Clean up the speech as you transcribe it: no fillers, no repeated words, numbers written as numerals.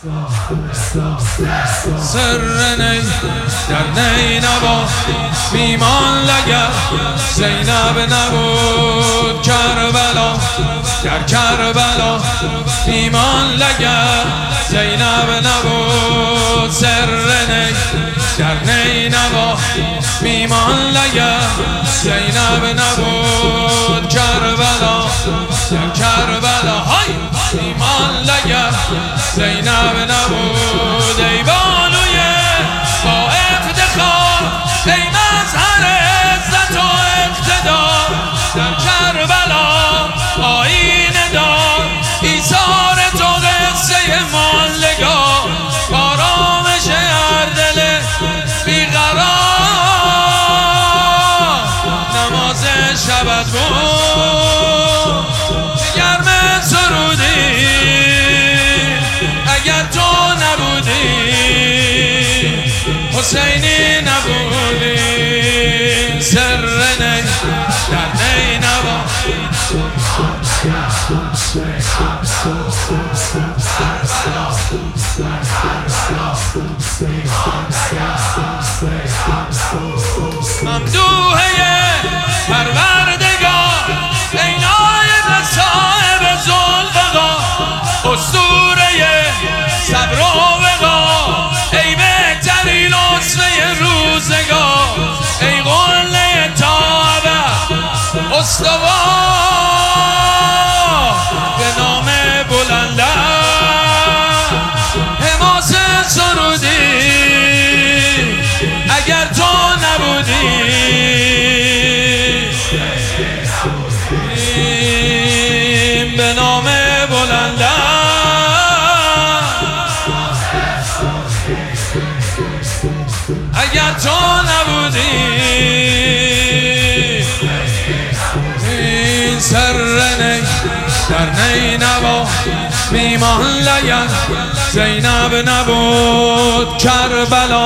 سر نی در نینوا میمان لگر زینب نبود کربلا در کربلا میمان لگر زینب نبود سر نی در نینوا میمان لگر زینب نبود کربلا در کربلا های میمان لگر زینب نبود ای بانوی با افتخار ای مظهر عزت و اقتدار در کربلا آیینه دار ایثار تو قصه ماندگار آرامش هر دل بیقرار نماز شبت بود گرم سرودی اگر تو نبودی حسینی نبودی سر نی در نینوا ممدوحه پروردگار ای نایب صاحب ذوالفقار اسطوره صبر و وقار ای بهترین اسوه روزگار ای قله تابه استوار به نام بلندت حماس سرودی اگر تو نبودی به نام بلندت اگر تو نبودی این سر نی در نینوا میمان لگر زینب نبود کربلا